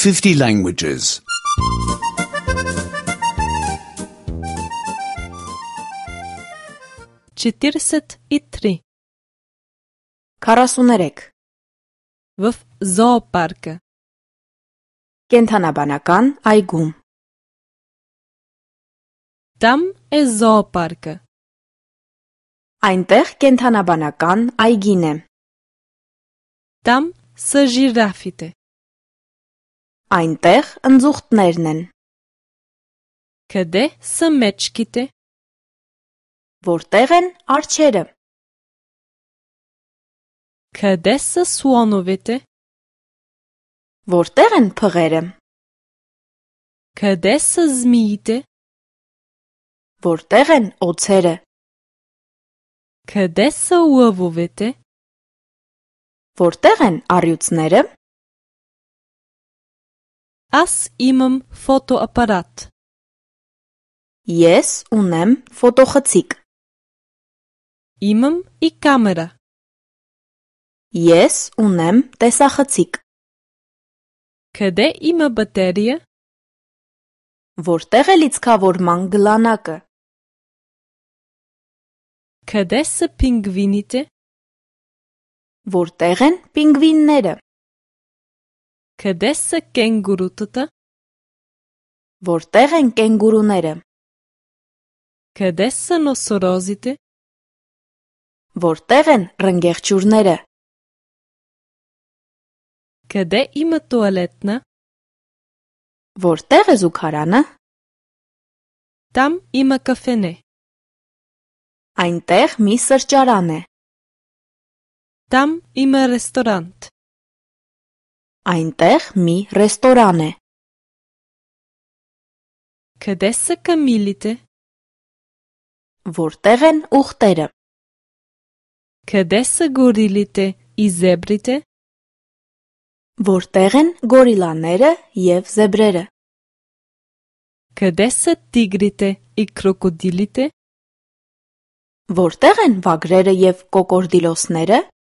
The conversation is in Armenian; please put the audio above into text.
50 languages. 43. 43. В зоопарка. Կենդանաբանական այգում. Там е зоопарка. Այնտեղ կենդանաբանական այգին է. Там са жирафите. Այնտեղ ընձուղտներն են. Къде са мечките? Որտեղ են արջերը? Къде са слоновете? Որտեղ են փղերը? Къде са змиите? Որտեղ են օձերը? Къде са лъвовете? Որտեղ են առյուծները? Аз имам фотоапарат. Ես ունեմ ֆոտոխցիկ. Имам и камера. Ես ունեմ տեսախցիկ. Къде има батерия? Որտեղ է լիցքավորման գլանակը? Къде са пингвините? Որտեղ են պինգվինները? Къде са кенгурутата? Որտեղ են կենգուրուները? Къде са носорозите? Որտեղ են ռնգեղջյուրները? Къде има туалетна? Որտեղ է զուգարանը? Там има кафене. Այնտեղ մի սրճարան է. Там има ресторант. Այնտեղ մի ռեստորան է. Къде са камилите? Որտեղ են ուղտերը? Къде са горилите и зебрите? Որտեղ են գորիլաները եւ զեբրերը? Къде са тигрите и крокодилите? Որտեղ են վագրերը եւ կոկորդիլոսները?